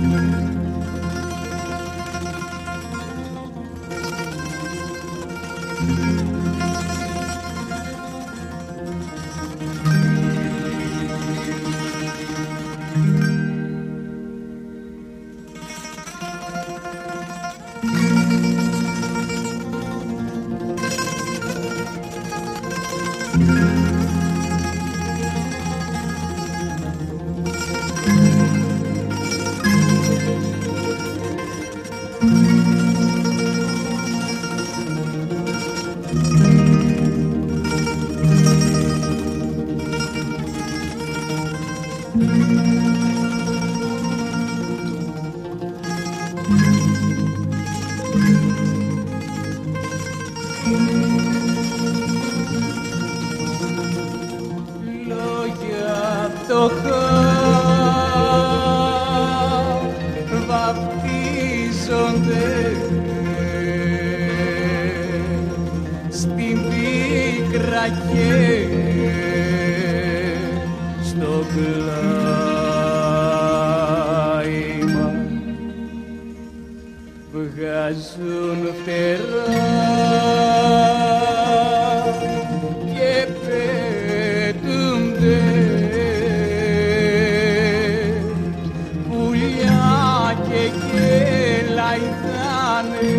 Λόγια φτωχά βαπτίζονται στην πίκρα και στο κλάιμα, βγάζουν φτερά και πετούνται πουλιά και κελαϊδάνε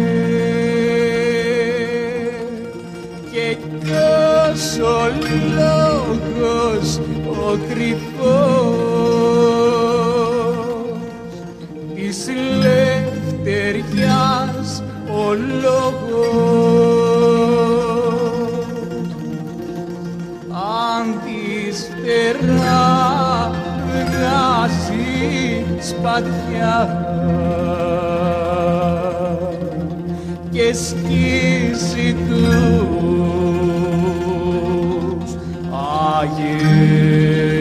και ποιος ο λόγος ο κρυφός της λευτεριάς ο λόγος, αν της φτερά βγάζει σπαθιά και σκίσει τους αγιές.